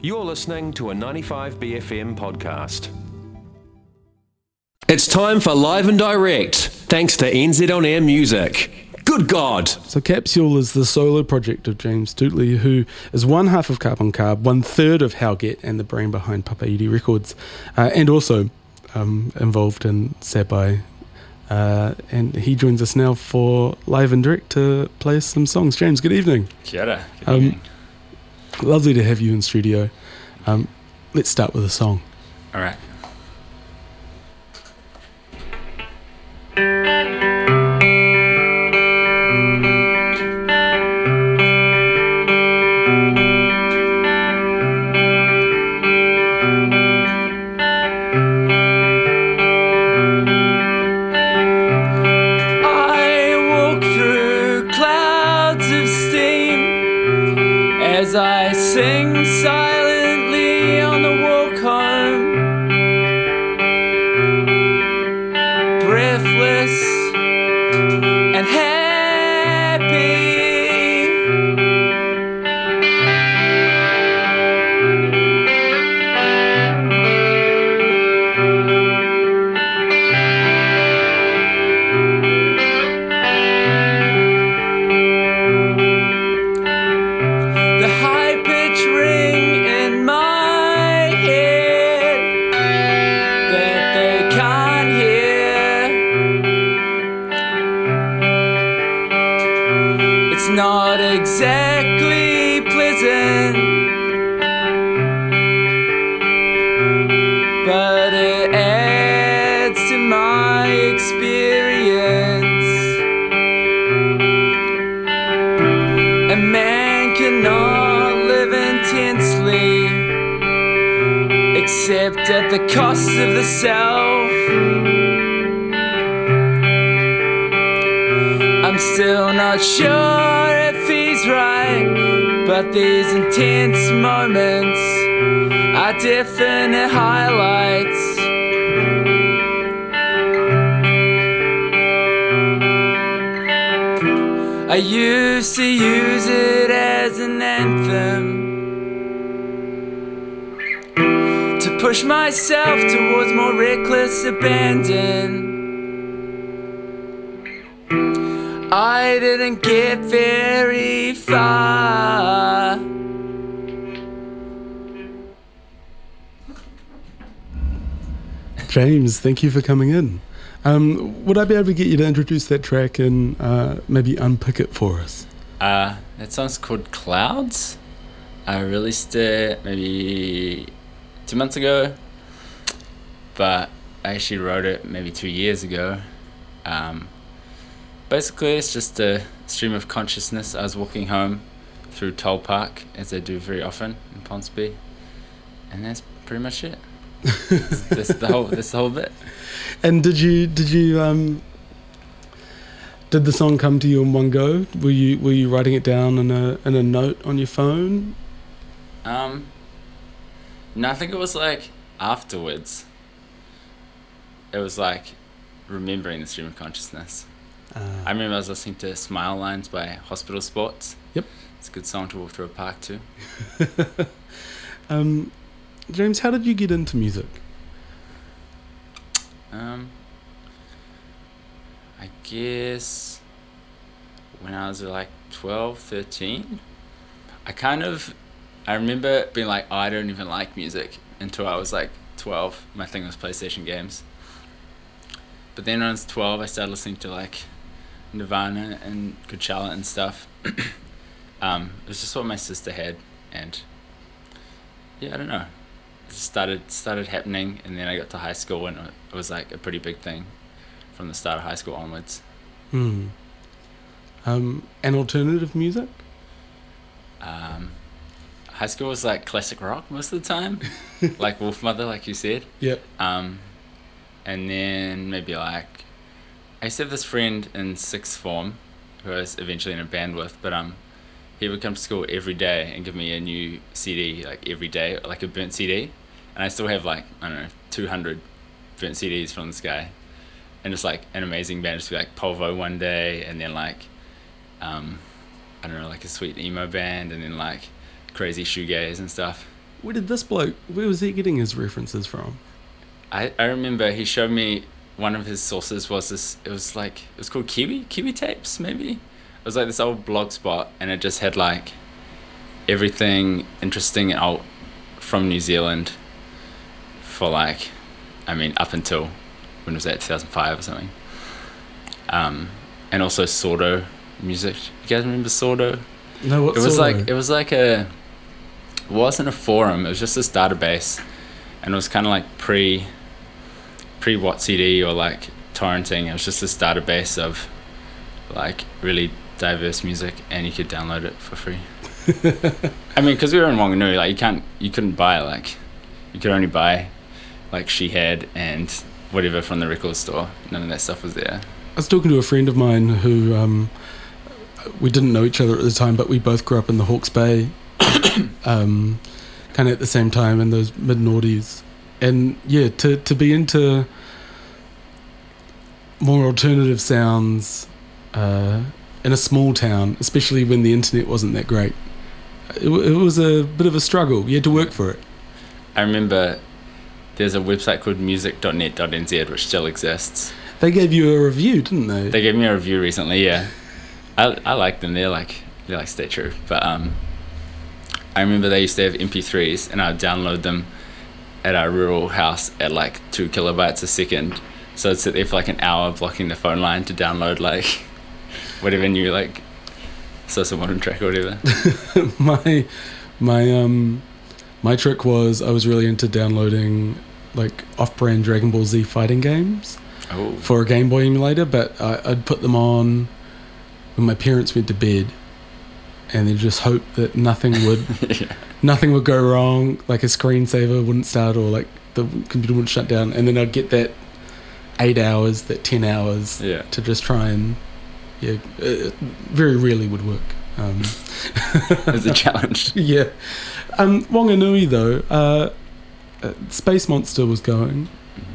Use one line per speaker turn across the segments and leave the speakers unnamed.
You're listening to a 95BFM podcast. It's time for Live and Direct, thanks to NZ On Air Music. Good God!
So Capsule is the solo project of James Dootley, who is one half of Carb on Carb, 1/3 of Howget and the brain behind Papa Edie Records, and also involved in Sabai. And he joins us now for Live and Direct to play us some songs. James, good evening.
Kia ora. Good evening.
Lovely to have you in studio. Let's start with a song.
All right.
As I sing silently on the walk home, breathless and happy. It's not exactly pleasant, but it adds to my experience. A man cannot live intensely except at the cost of the self. I'm still not sure if he's right, but these intense moments are definite highlights. I used to use it as an anthem to push myself towards more reckless abandon. I didn't get very far.
James, thank you for coming in. Would I be able to get you to introduce that track and maybe unpick it for us?
That song's called Clouds. I released it maybe 2 months ago, but I actually wrote it maybe 2 years ago. Basically, it's just a stream of consciousness. I was walking home through Toll Park, as I do very often in Ponsonby, and that's pretty much it. That's the whole bit.
And did the song come to you in one go? Were you writing it down in a note on your phone?
No, I think it was like afterwards. It was like remembering the stream of consciousness. I remember I was listening to Smile Lines by Hospital Sports.
Yep.
It's a good song to walk through a park to.
James, how did you get into music?
I guess when I was like 12, 13, I remember being like, oh, I don't even like music until I was like 12. My thing was PlayStation games. But then when I was 12, I started listening to like Nirvana and Coachella and stuff. It was just what my sister had, and yeah, I don't know. It just started happening, and then I got to high school, and it was like a pretty big thing from the start of high school onwards.
And alternative music?
High school was like classic rock most of the time, like Wolfmother, like you said.
Yep.
And then maybe like, I used to have this friend in sixth form who I was eventually in a band with, but he would come to school every day and give me a new CD, like every day, like a burnt CD. And I still have like, I don't know, 200 burnt CDs from this guy. And it's like an amazing band. Just be like Polvo one day, and then like, I don't know, like a sweet emo band, and then like crazy shoegaze and stuff.
where did this bloke? Where was he getting his references from?
I remember he showed me one of his sources was this. It was called Kiwi Tapes, maybe. It was like this old blog spot, and it just had like everything interesting and alt from New Zealand for like, I mean, up until when was that, 2005 or something. And also Sordo music. You guys remember Sordo?
No, what's
It was
Sordo?
it wasn't a forum. It was just this database, and it was kind of like pre WhatCD or like torrenting. It was just this database of like really diverse music, and you could download it for free. I mean, because we were in Wanganui, like you couldn't buy like, you could only buy like She Had and whatever from the record store. None of that stuff was there.
I was talking to a friend of mine who we didn't know each other at the time, but we both grew up in the Hawke's Bay, kind of at the same time in those mid-noughties. And yeah, to be into more alternative sounds in a small town, especially when the internet wasn't that great, it was a bit of a struggle. You had to work for it.
I remember there's a website called music.net.nz which still exists.
They gave you a review, didn't they?
They gave me a review recently, yeah. I like them. They're like stay true. But I remember they used to have MP3s, and I'd download them at our rural house at like 2 kilobytes a second. So I'd sit there for like an hour blocking the phone line to download like whatever new like Sosa Modern track or whatever.
my trick was I was really into downloading like off-brand Dragon Ball Z fighting games for a Game Boy emulator, but I'd put them on when my parents went to bed, and then just hope that nothing would go wrong, like a screensaver wouldn't start or like the computer wouldn't shut down, and then I'd get that 8 hours, that 10 hours to just try and very rarely would work.
It's a challenge.
Yeah. Wanganui though, Space Monster was going.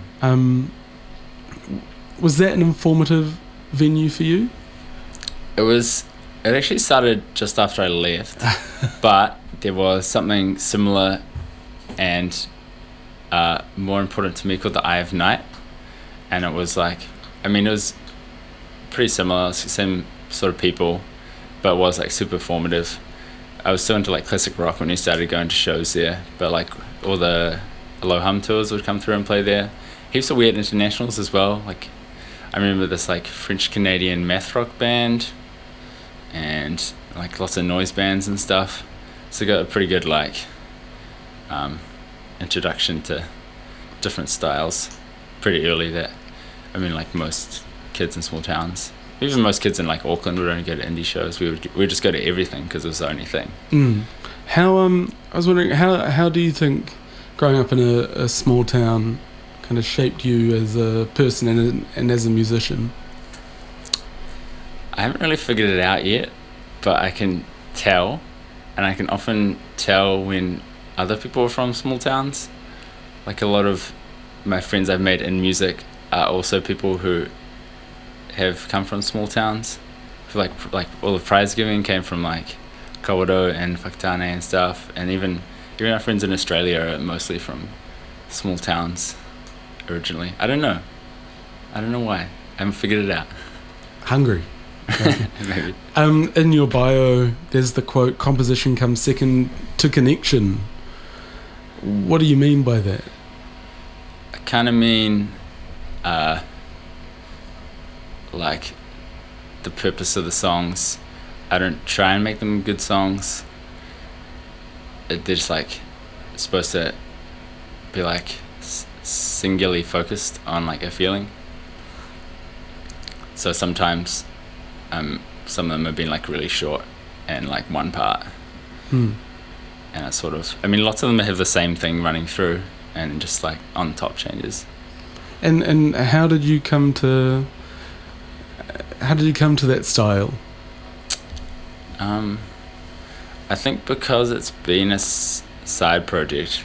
Was that an informative venue for you?
It actually started just after I left, but there was something similar and more important to me called the Eye of Night, and it was like, I mean, it was pretty similar, same sort of people, but it was like super formative. I was still into like classic rock when we started going to shows there, but like all the Aloha tours would come through and play there. Heaps of weird internationals as well. Like I remember this like French Canadian math rock band, and like lots of noise bands and stuff. So I got a pretty good like introduction to different styles pretty early. That, I mean, like most kids in small towns, even most kids in like Auckland would only go to indie shows. We would just go to everything because it was the only thing.
How I was wondering how do you think growing up in a small town kind of shaped you as a person and as a musician?
I haven't really figured it out yet, but I can tell, and I can often tell when other people are from small towns. Like a lot of my friends I've made in music are also people who have come from small towns. Like all the prize giving came from like Kawerau and Whakatane and stuff, and even our friends in Australia are mostly from small towns originally. I don't know why. I haven't figured it out.
Hungry.
Maybe.
In your bio, there's the quote, "Composition comes second to connection." What do you mean by that?
I kind of mean like the purpose of the songs. I don't try and make them good songs. They're just like supposed to be like singularly focused on like a feeling. So sometimes some of them have been like really short and like one part, and it's sort of, I mean, lots of them have the same thing running through and just like on top changes.
And how did you come to that style?
I think because it's been a side project,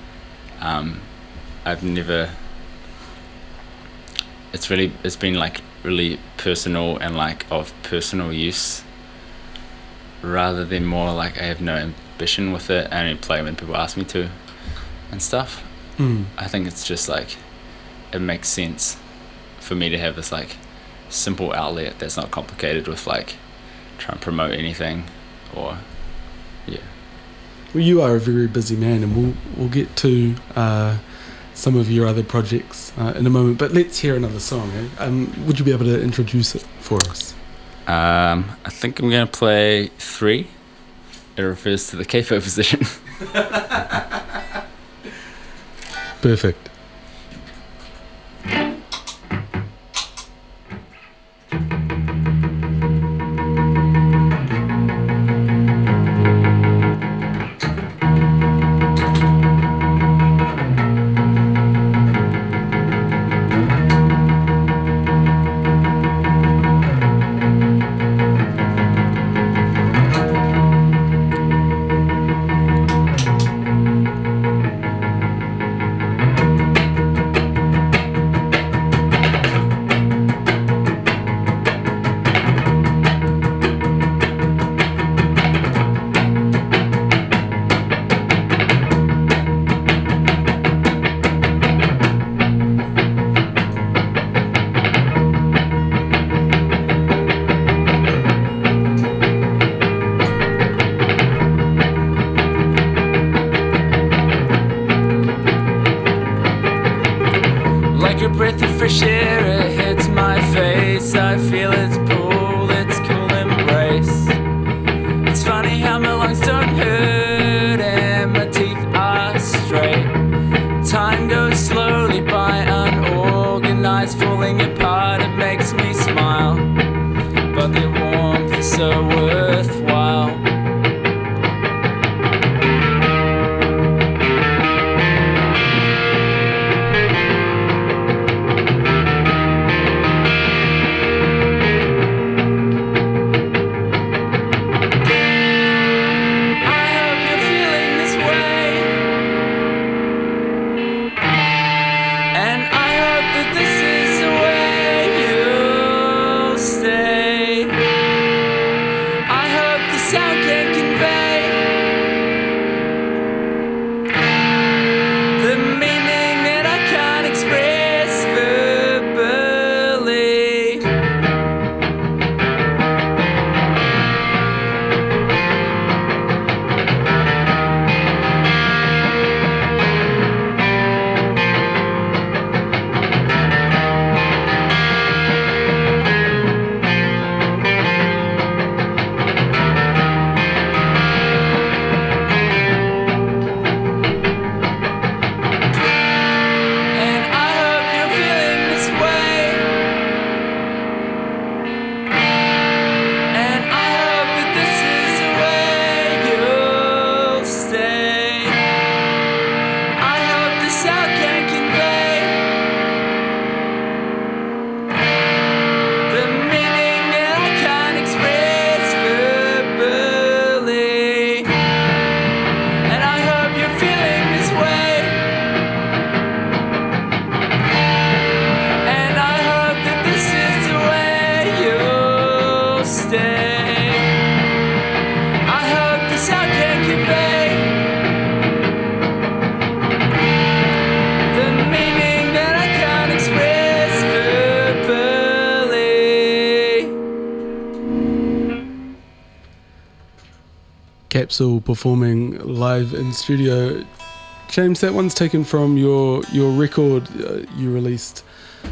I've never, it's been like really personal and like of personal use, rather than more like I have no ambition with it. I only play when people ask me to and stuff. I think it's just like it makes sense for me to have this like simple outlet that's not complicated with like trying to promote anything or
Well, you are a very busy man, and we'll get to some of your other projects in a moment. But let's hear another song. Would you be able to introduce it for us?
I think I'm gonna play 3. It refers to the capo position.
Perfect.
Like a breath of fresh air, it hits my face. I feel its pull, its cool embrace. It's funny how my lungs don't hurt and my teeth are straight. Time goes slowly by, unorganized, falling apart. It makes me smile, but the warmth is so worthwhile.
Capsule performing live in studio. James, that one's taken from your record you released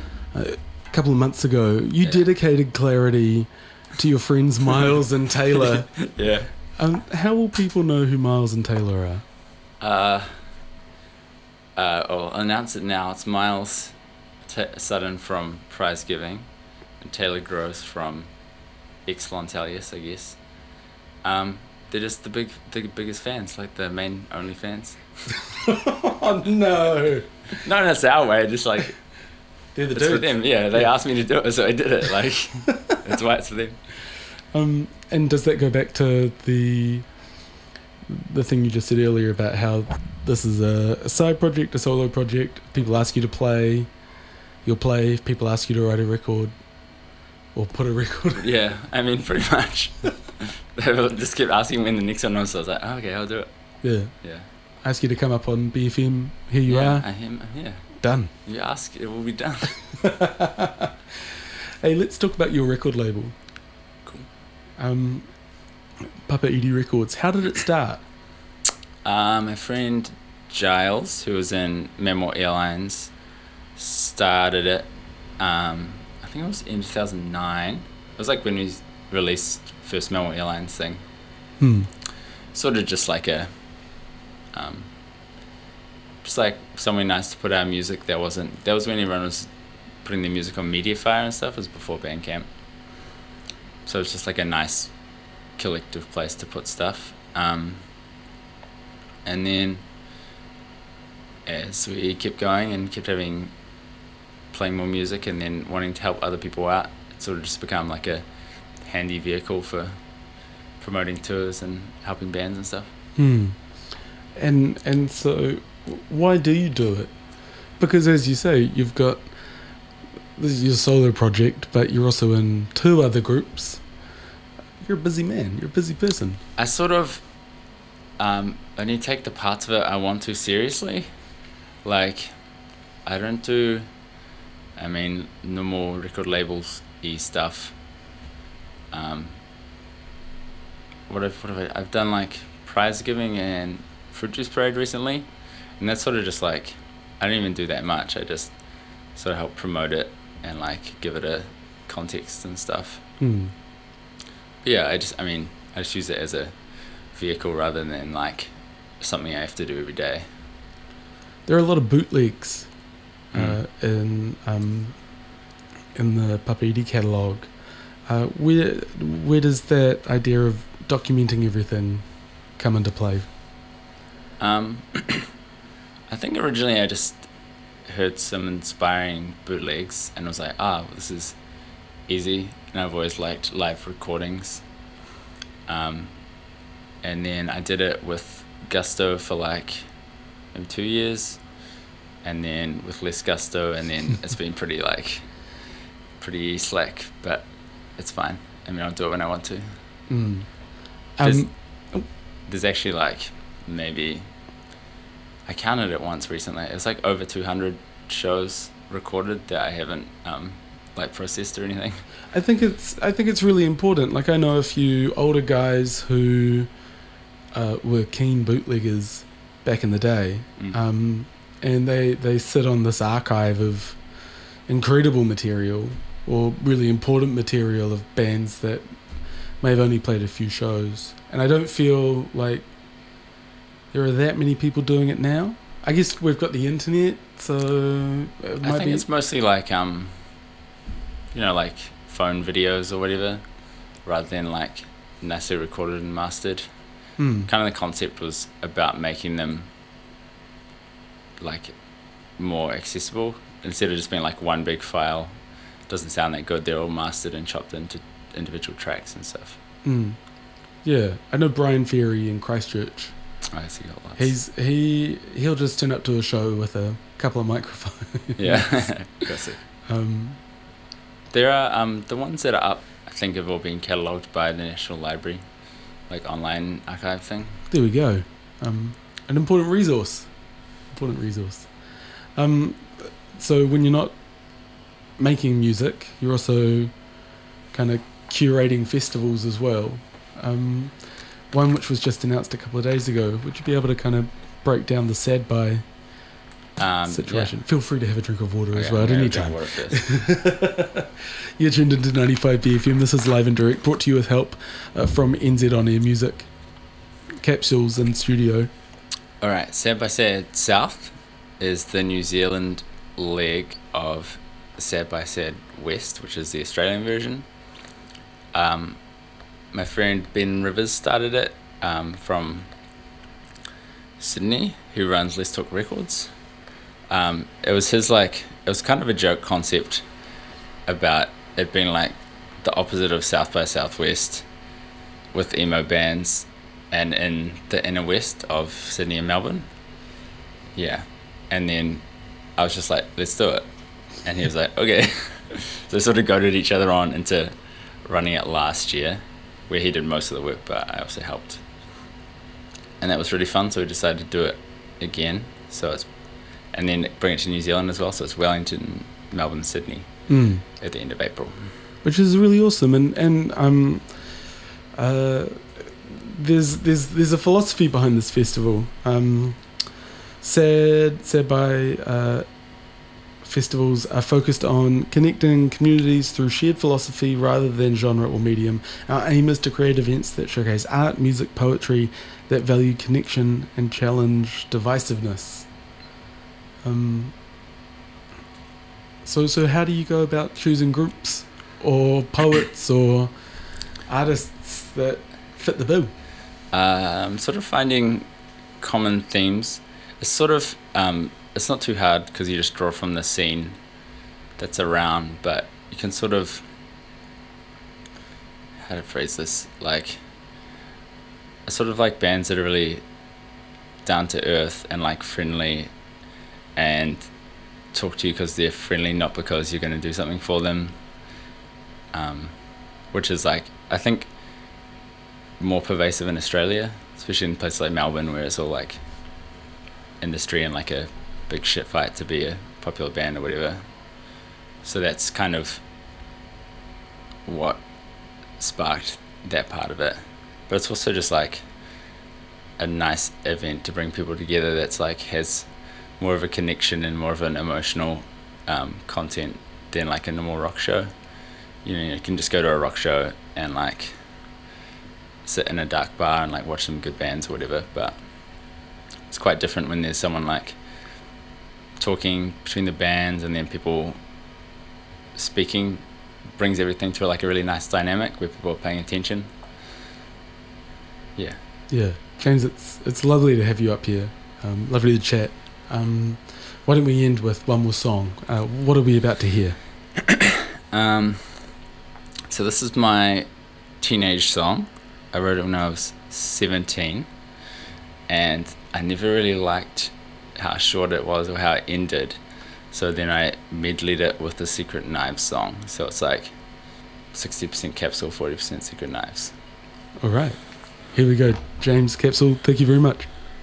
a couple of months ago. You dedicated Clarity to your friends Miles and Taylor.
Yeah.
How will people know who Miles and Taylor are?
I'll announce it now. It's Miles Sutton from Prize Giving and Taylor Gross from Ex Flontelius, I guess. They're just the biggest fans, like the main only fans.
Oh no!
No, that's our way. Just like
they're the
it's for
dudes.
them. Yeah, they asked me to do it, so I did it. Like that's why it's for them.
And does that go back to the thing you just said earlier about how this is a side project, a solo project? People ask you to play, you'll play. If people ask you to write a record or put a record.
Yeah, I mean, pretty much. They just kept asking when the next one was. So I was like, oh, okay, I'll do it.
Yeah.
Yeah.
Ask you to come up on BFM. Here you are.
I'm here.
Done.
You ask, it will be done.
Hey, let's talk about your record label.
Cool.
Papa Edie Records. How did it start?
My friend Giles, who was in Memoir Airlines, started it. I think it was in 2009. It was like when we released first Memoir Airlines thing. Sort of just like a, just like somewhere nice to put our music. That was when everyone was putting their music on Mediafire and stuff. It was before Bandcamp. So it's just like a nice collective place to put stuff. And then as we kept going and kept playing more music and then wanting to help other people out, it sort of just become like a handy vehicle for promoting tours and helping bands and stuff.
And so why do you do it? Because as you say, you've got this is your solo project, but you're also in 2 other groups. You're a busy man. You're a busy person.
I sort of only take the parts of it I want to seriously. Like, I don't do, normal record labels-y stuff. What have I've done like prize giving and Fruit Juice Parade recently, and that's sort of just like, I don't even do that much. I just sort of help promote it and like give it a context and stuff. But yeah, I just use it as a vehicle rather than like something I have to do every day.
There are a lot of bootlegs in the Papa Edie catalogue. Where does that idea of documenting everything come into play?
I think originally I just heard some inspiring bootlegs and was like, this is easy, and I've always liked live recordings. And then I did it with gusto for like maybe 2 years, and then with less gusto, and then it's been pretty slack, but it's fine. I'll do it when I want to. There's actually like maybe, I counted it once recently, it's like over 200 shows recorded that I haven't like processed or anything.
I think it's really important. Like, I know a few older guys who were keen bootleggers back in the day, and they sit on this archive of incredible material or really important material of bands that may have only played a few shows. And I don't feel like there are that many people doing it now. I guess we've got the internet, so it might be.
It's mostly like like phone videos or whatever, rather than like necessarily recorded and mastered. Kind of the concept was about making them like more accessible instead of just being like one big file. Doesn't sound that good. They're all mastered and chopped into individual tracks and stuff.
Yeah, I know Brian Ferry in Christchurch.
I see.
He'll just turn up to a show with a couple of microphones.
Yeah, classic. There are the ones that are up, I think, have all been catalogued by the National Library, like online archive thing.
There we go. An important resource. So when you're not making music, you're also kind of curating festivals as well. One which was just announced a couple of days ago. Would you be able to kind of break down the Sadby situation? Yeah. Feel free to have a drink of water as well at any time. You're tuned into 95 BFM. This is Live and Direct, brought to you with help from NZ On Air Music. Capsules in studio. All
right, Sad by Sad South is the New Zealand leg of Sad by Sad West, which is the Australian version. My friend Ben Rivers started it from Sydney, who runs Let's Talk Records. It was it was kind of a joke concept about it being like the opposite of South by Southwest with emo bands and in the inner west of Sydney and Melbourne. Yeah. And then I was just like, let's do it. And he was like, okay. So we sort of goaded each other on into running it last year. where he did most of the work, but I also helped. And that was really fun, so we decided to do it again. And then bring it to New Zealand as well. So it's Wellington, Melbourne, Sydney at the end of April.
Which is really awesome. And there's a philosophy behind this festival. Said by festivals are focused on connecting communities through shared philosophy rather than genre or medium. Our aim is to create events that showcase art, music, poetry that value connection and challenge divisiveness. So how do you go about choosing groups or poets or artists that fit the bill?
Sort of finding common themes. It's sort of it's not too hard because you just draw from the scene that's around, but you can sort of, how to phrase this, like sort of like bands that are really down to earth and like friendly and talk to you because they're friendly, not because you're going to do something for them, which is like, I think, more pervasive in Australia, especially in places like Melbourne where it's all like industry and like a big shit fight to be a popular band or whatever. So that's kind of what sparked that part of it. But it's also just like a nice event to bring people together that's like has more of a connection and more of an emotional content than like a normal rock show. You know, you can just go to a rock show and like sit in a dark bar and like watch some good bands or whatever, but it's quite different when there's someone like talking between the bands and then people speaking. Brings everything to like a really nice dynamic where people are paying attention. Yeah
James, it's lovely to have you up here, lovely to chat. Why don't we end with one more song? What are we about to hear?
So this is my teenage song. I wrote it when I was 17, and I never really liked how short it was or how it ended. So then I medleyed it with the Secret Knives song. So it's like 60% Capsule, 40% Secret Knives.
All right, here we go. James Capsule, thank you very much.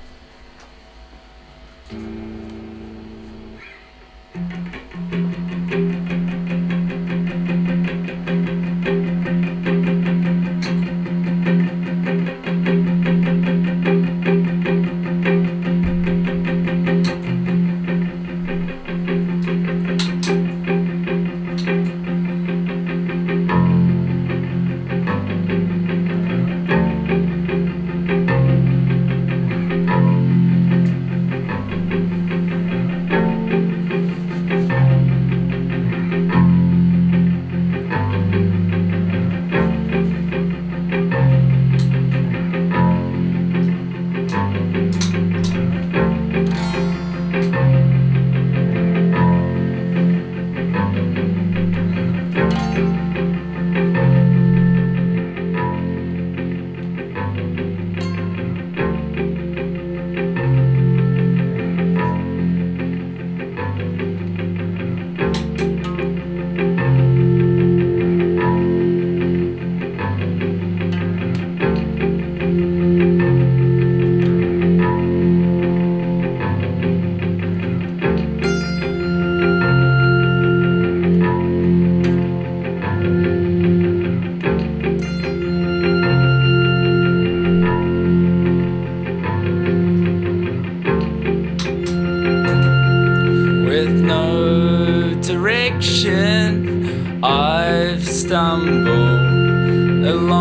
I've stumbled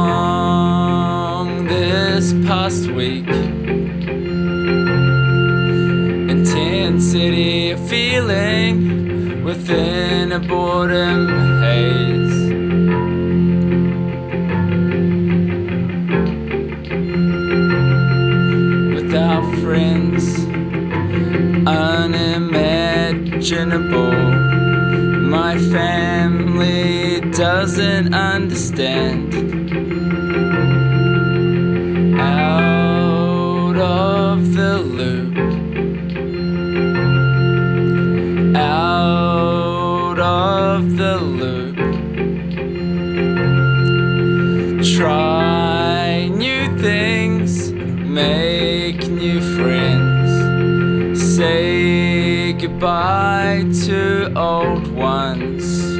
along this past week. Intensity of feeling within a boredom haze. Without friends, unimaginable. My family doesn't understand. Out of the loop. Out of the loop. Try friends. Say goodbye to old ones.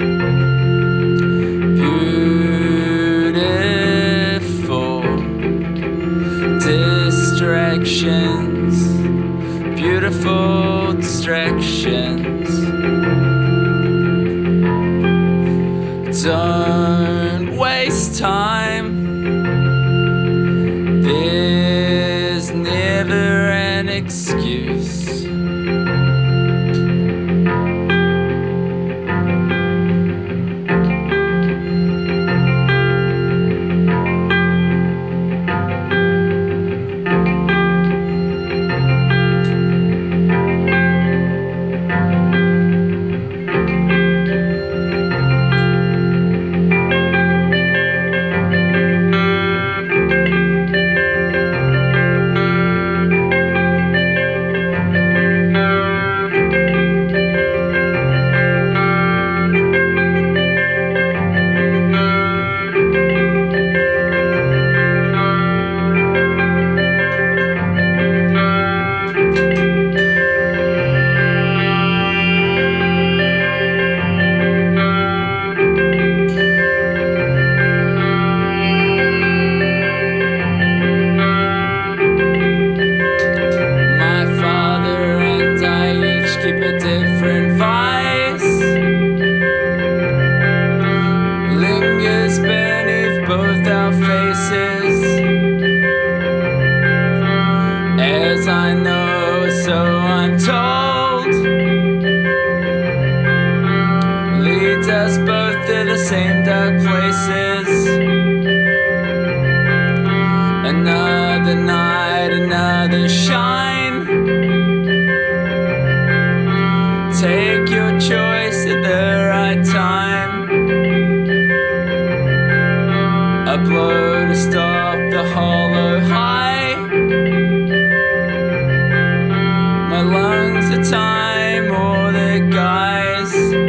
Beautiful distractions. Beautiful distractions. Don't waste time. There's never an excuse. As I know, so I'm told, leads us both to the same dark places. Another night, another shine. Take your choice at the right time. A blow to stop the hollow high. My lungs are time or the guys.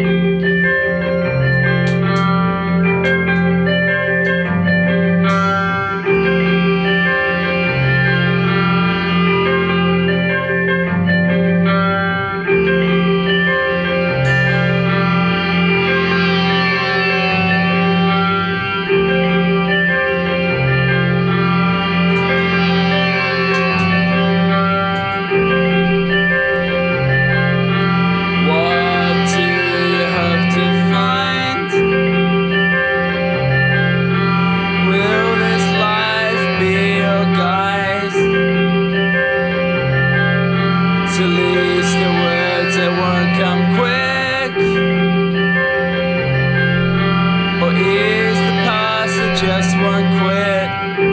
Just won't quit.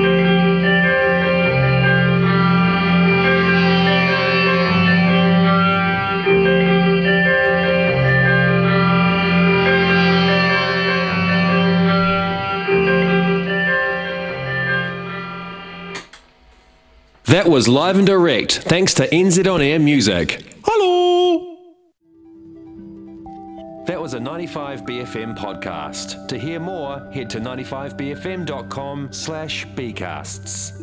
That was Live and Direct, thanks to NZ On Air Music. Hello! That was a 95BFM podcast. To hear more, head to 95bfm.com/bcasts.